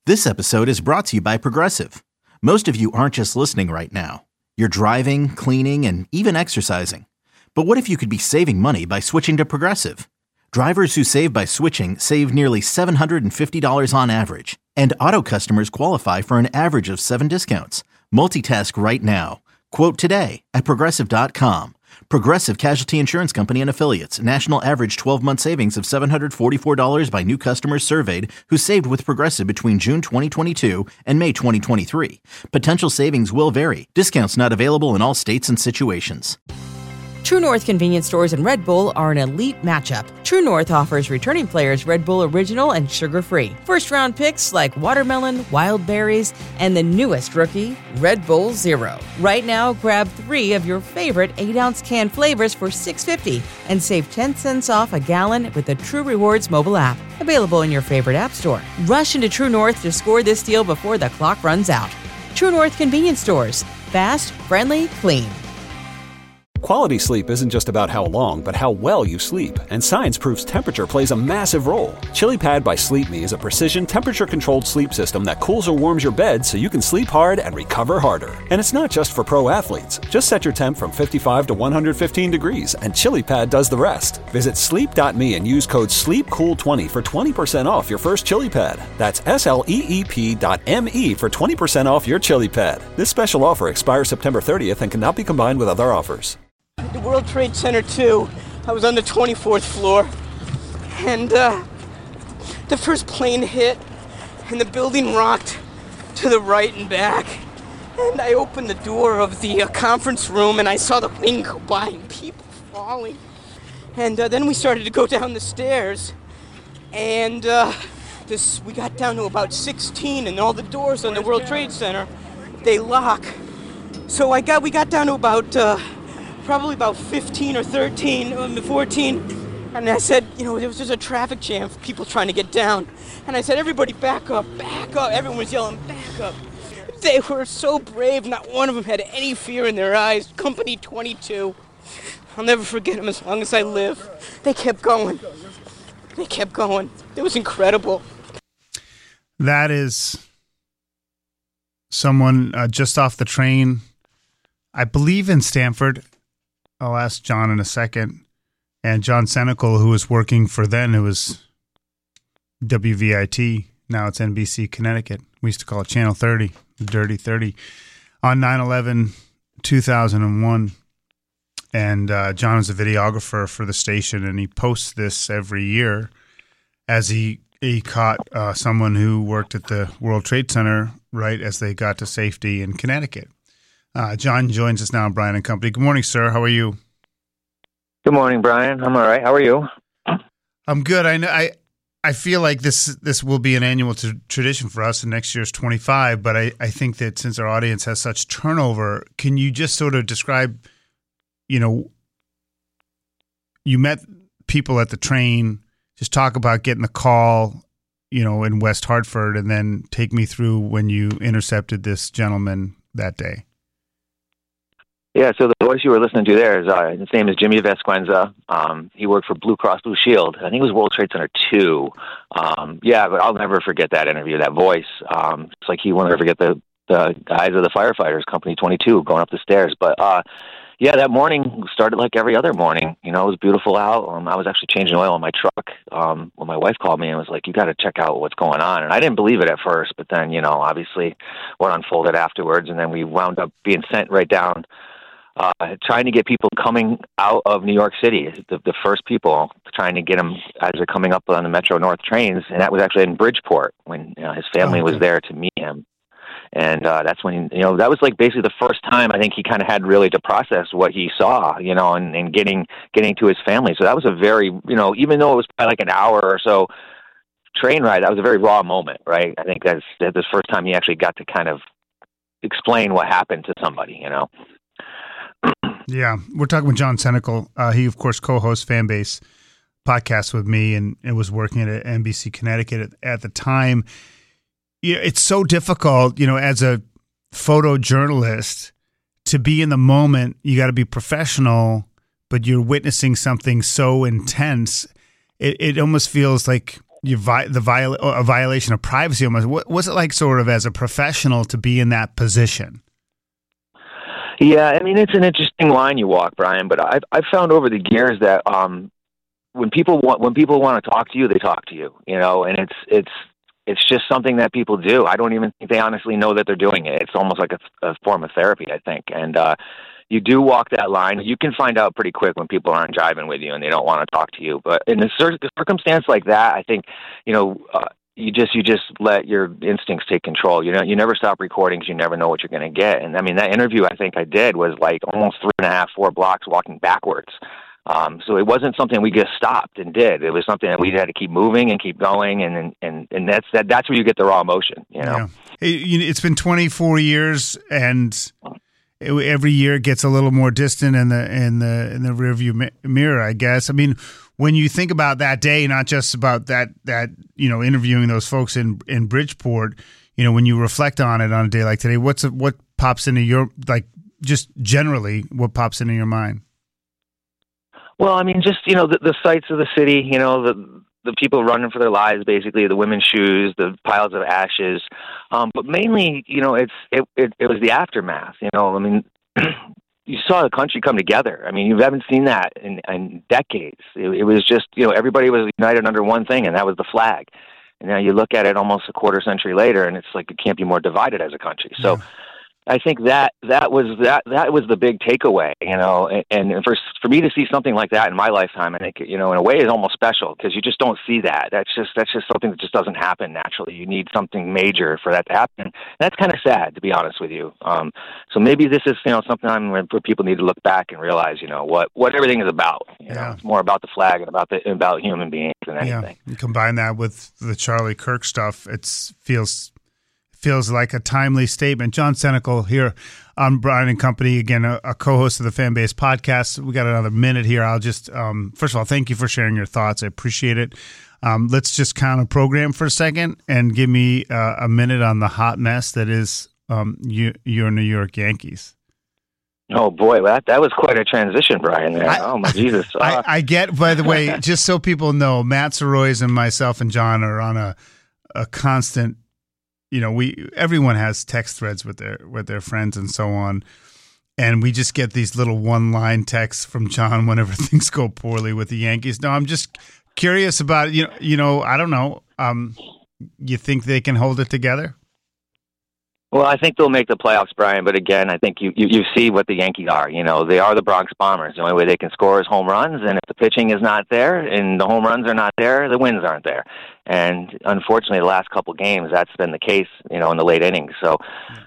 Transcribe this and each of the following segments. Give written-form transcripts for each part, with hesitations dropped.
This episode is brought to you by Progressive. Most of you aren't just listening right now. You're driving, cleaning, and even exercising. But what if you could be saving money by switching to Progressive? Drivers who save by switching save nearly $750 on average. And auto customers qualify for an average of 7 discounts. Multitask right now. Quote today at Progressive.com. Progressive Casualty Insurance Company and Affiliates. National average 12-month savings of $744 by new customers surveyed who saved with Progressive between June 2022 and May 2023. Potential savings will vary. Discounts not available in all states and situations. True North convenience stores and Red Bull are an elite matchup. True North offers returning players Red Bull Original and sugar-free. First-round picks like watermelon, wild berries, and the newest rookie, Red Bull Zero. Right now, grab 3 of your favorite 8-ounce can flavors for $6.50 and save 10 cents off a gallon with the True Rewards mobile app. Available in your favorite app store. Rush into True North to score this deal before the clock runs out. True North convenience stores. Fast, friendly, clean. Quality sleep isn't just about how long, but how well you sleep. And science proves temperature plays a massive role. ChiliPad by Sleep Me is a precision temperature-controlled sleep system that cools or warms your bed so you can sleep hard and recover harder. And it's not just for pro athletes. Just set your temp from 55 to 115 degrees, and ChiliPad does the rest. Visit sleep.me and use code SLEEPCOOL20 for 20% off your first ChiliPad. That's SLEEP.me for 20% off your ChiliPad. This special offer expires September 30th and cannot be combined with other offers. The World Trade Center 2. I was on the 24th floor, and the first plane hit, and the building rocked to the right and back. And I opened the door of the conference room, and I saw the wing go by and people falling. And then we started to go down the stairs, and we got down to about 16, and all the doors on the World Trade Center, they lock. So we got down to about probably about 15 or 13, 14. And I said, there was just a traffic jam for people trying to get down. And I said, everybody back up, back up. Everyone was yelling, back up. They were so brave. Not one of them had any fear in their eyes. Company 22. I'll never forget them as long as I live. They kept going. They kept going. It was incredible. That is someone just off the train, I believe in Stanford. I'll ask John in a second. And John Senecal, who was working for then, it was WVIT. Now it's NBC Connecticut. We used to call it Channel 30, the Dirty 30, on 9/11/2001. And John is a videographer for the station, and he posts this every year as he caught someone who worked at the World Trade Center right as they got to safety in Connecticut. John joins us now on Brian and Company. Good morning, sir. How are you? Good morning, Brian. I'm all right. How are you? I'm good. I feel like this will be an annual tradition for us, and next year's 25. But I think that since our audience has such turnover, can you just sort of describe, you met people at the train, just talk about getting the call, in West Hartford, and then take me through when you intercepted this gentleman that day. Yeah, so the voice you were listening to there is his name is Jimmy Vesquenza. He worked for Blue Cross Blue Shield. I think it was World Trade Center 2. But I'll never forget that interview, that voice. It's like he won't ever forget the guys of the firefighters, Company 22, going up the stairs. But that morning started like every other morning. It was beautiful out. I was actually changing oil in my truck when my wife called me and was like, you got to check out what's going on. And I didn't believe it at first, but then, obviously what unfolded afterwards. And then we wound up being sent right down, trying to get people coming out of New York City, the first people, trying to get them as they're coming up on the Metro North trains. And that was actually in Bridgeport when his family was there to meet him. And that's when, that was like basically the first time I think he kind of had really to process what he saw, and getting to his family. So that was a very, even though it was probably like an hour or so train ride, that was a very raw moment, right? I think that's the first time he actually got to kind of explain what happened to somebody, Yeah, we're talking with John Senecal. He, of course, co-hosts Fanbase podcast with me and was working at NBC Connecticut at the time. It's so difficult, as a photojournalist to be in the moment. You got to be professional, but you're witnessing something so intense. It almost feels like a violation of privacy almost. What was it like sort of as a professional to be in that position? Yeah, I mean, it's an interesting line you walk, Brian, but I've found over the years that when people want to talk to you, they talk to you, and it's just something that people do. I don't even think they honestly know that they're doing it. It's almost like a form of therapy, I think. And you do walk that line. You can find out pretty quick when people aren't jiving with you and they don't want to talk to you. But in a circumstance like that, I think, you just let your instincts take control. You never stop recording because you never know what you're going to get. And I mean, that interview I think I did was like almost 3.5, 4 blocks walking backwards. So it wasn't something we just stopped and did. It was something that we had to keep moving and keep going. And that's where you get the raw emotion, Yeah. It's been 24 years and every year it gets a little more distant in the rearview mirror, I guess. I mean, when you think about that day, not just about that interviewing those folks in Bridgeport, when you reflect on it on a day like today, what pops into your, like, just generally what pops into your mind? Well, I mean, just the sights of the city, the people running for their lives, basically the women's shoes, the piles of ashes, but mainly, it was the aftermath. I mean. You saw the country come together. I mean, you haven't seen that in decades. It was just, everybody was united under one thing, and that was the flag. And now you look at it almost a quarter century later, and it's like it can't be more divided as a country. So I think that was the big takeaway, and for me to see something like that in my lifetime, I think, in a way is almost special because you just don't see that. That's just something that just doesn't happen naturally. You need something major for that to happen. And that's kind of sad, to be honest with you. So maybe this is, something where people need to look back and realize, what everything is about. It's more about the flag and about human beings than anything. You combine that with the Charlie Kirk stuff, it feels like a timely statement. John Senecal here on Brian and Company, again, a co-host of the Fanbase podcast. We got another minute here. I'll just, first of all, thank you for sharing your thoughts. I appreciate it. Let's just count a program for a second and give me a minute on the hot mess that is your New York Yankees. Oh, boy, that was quite a transition, Brian. There. Oh, my Jesus. I get, by the way, just so people know, Matt Soroyes and myself and John are on a constant, everyone has text threads with their friends and so on. And we just get these little one-line texts from John whenever things go poorly with the Yankees. No, I'm just curious about, I don't know. You think they can hold it together? Well, I think they'll make the playoffs, Brian. But again, I think you see what the Yankees are. They are the Bronx Bombers. The only way they can score is home runs. And if the pitching is not there and the home runs are not there, the wins aren't there. And unfortunately, the last couple games, that's been the case, in the late innings. So,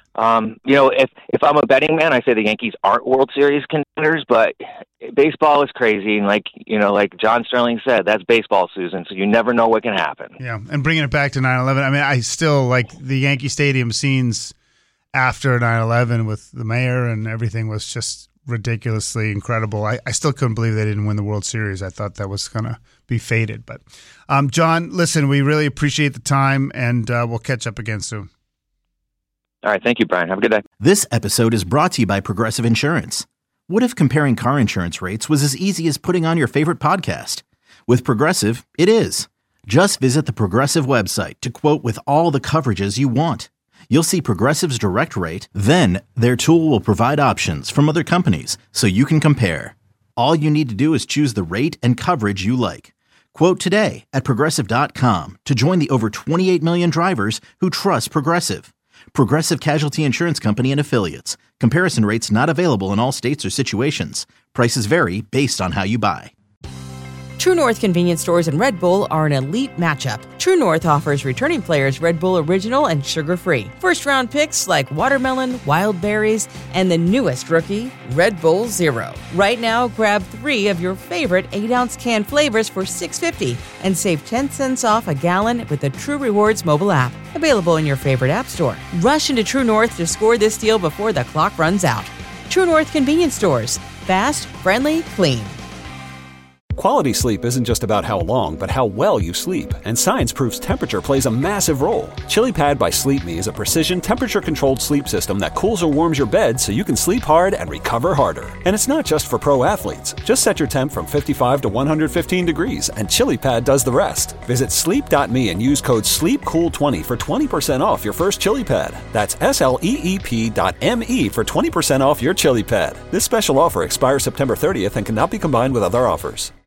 if I'm a betting man, I say the Yankees aren't World Series contenders, but baseball is crazy. And like John Sterling said, that's baseball, Susan. So you never know what can happen. Yeah. And bringing it back to 9/11, I mean, I still like the Yankee Stadium scenes after 9/11 with the mayor and everything was just ridiculously incredible. I still couldn't believe they didn't win the World Series. I thought that was going to be fated. But, John, listen, we really appreciate the time, and we'll catch up again soon. All right. Thank you, Brian. Have a good day. This episode is brought to you by Progressive Insurance. What if comparing car insurance rates was as easy as putting on your favorite podcast? With Progressive, it is. Just visit the Progressive website to quote with all the coverages you want. You'll see Progressive's direct rate, then their tool will provide options from other companies so you can compare. All you need to do is choose the rate and coverage you like. Quote today at Progressive.com to join the over 28 million drivers who trust Progressive. Progressive Casualty Insurance Company and Affiliates. Comparison rates not available in all states or situations. Prices vary based on how you buy. True North convenience stores and Red Bull are an elite matchup. True North offers returning players Red Bull Original and sugar-free. First-round picks like watermelon, wild berries, and the newest rookie, Red Bull Zero. Right now, grab 3 of your favorite 8-ounce can flavors for $6.50 and save 10 cents off a gallon with the True Rewards mobile app. Available in your favorite app store. Rush into True North to score this deal before the clock runs out. True North convenience stores. Fast, friendly, clean. Quality sleep isn't just about how long, but how well you sleep. And science proves temperature plays a massive role. ChiliPad by Sleep Me is a precision temperature-controlled sleep system that cools or warms your bed so you can sleep hard and recover harder. And it's not just for pro athletes. Just set your temp from 55 to 115 degrees, and ChiliPad does the rest. Visit sleep.me and use code SLEEPCOOL20 for 20% off your first ChiliPad. That's SLEEP.me for 20% off your ChiliPad. This special offer expires September 30th and cannot be combined with other offers.